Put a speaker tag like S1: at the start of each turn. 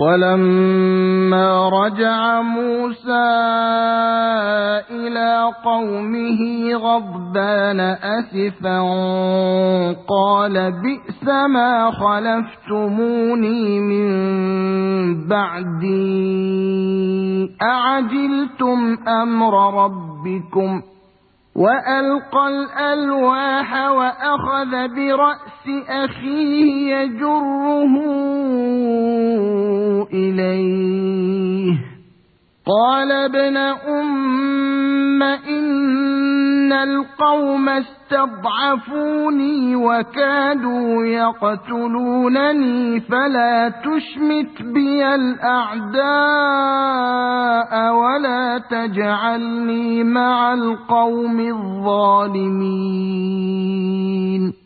S1: ولما رجع موسى إلى قومه غضبان أسفا قال بئس ما خلفتموني من بعدي أعجلتم أمر ربكم وألقى الألواح وأخذ برأس أخيه يجره إليه قال ابن أم إن القوم استضعفوني وكادوا يقتلونني فلا تشمت بي الأعداء ولا تجعلني مع القوم الظالمين